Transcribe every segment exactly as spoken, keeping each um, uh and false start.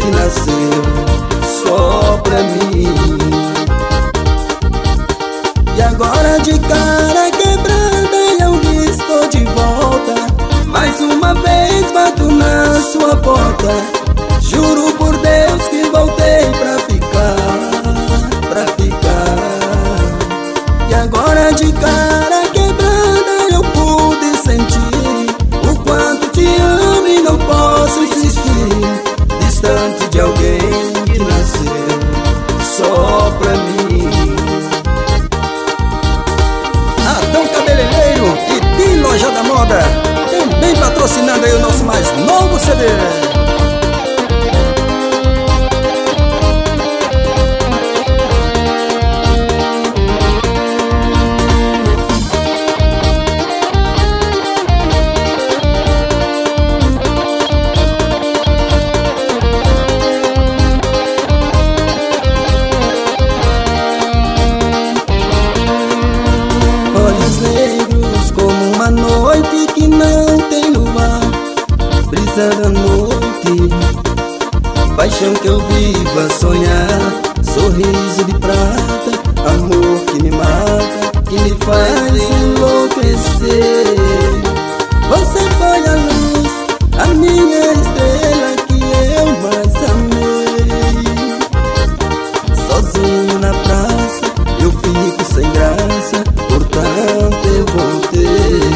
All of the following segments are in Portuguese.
que nasceu só pra mim. E agora de cara quebrada eu estou de volta, mais uma vez bato na sua porta. Juro por Deus que voltei pra ficar, pra ficar. E agora de cara quebrada eu pude sentir o quanto te amo e não posso insistir distante de alguém que nasceu só pra mim. Adão Cabeleireiro e Bi Loja da Moda, também patrocinando aí o nosso mais novo C D. Negros como uma noite que não tem luar, brisa da noite, paixão que eu vivo a sonhar, sorriso de prata, amor que me mata, que me faz enlouquecer. Você foi a luz, a minha estrela que eu mais amei. Sozinho na praça eu fico sem graça, portanto eu voltei.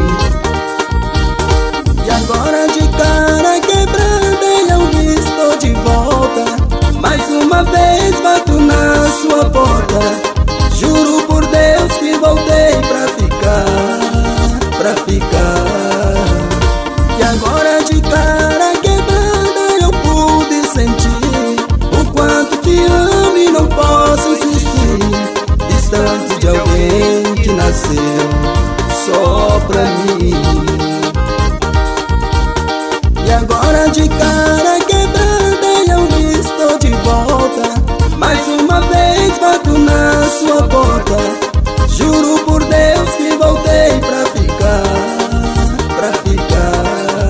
E agora de cara quebrada eu estou de volta, mais uma vez bato na sua porta. Juro por Deus que voltei pra ficar, pra ficar. E agora de cara quebrada eu pude sentir o quanto te amo e não posso insistir distante de alguém que nasceu só pra mim. E agora de cara quebrada eu estou de volta, mais uma vez bato na sua porta. Juro por Deus que voltei pra ficar, pra ficar.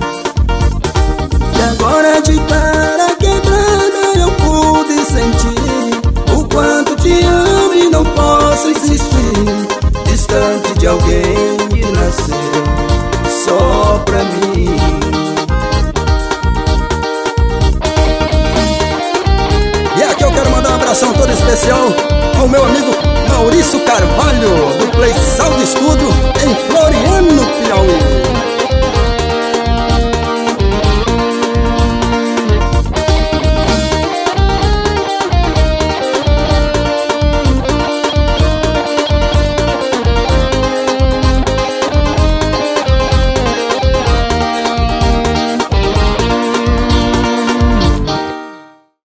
E agora de cara quebrada eu pude sentir o quanto te amo e não posso insistir distante de alguém que nasceu só pra mim. E aqui eu quero mandar um abração todo especial ao meu amigo Maurício Carvalho, do Play Sound Studio em Floriano, Piauí.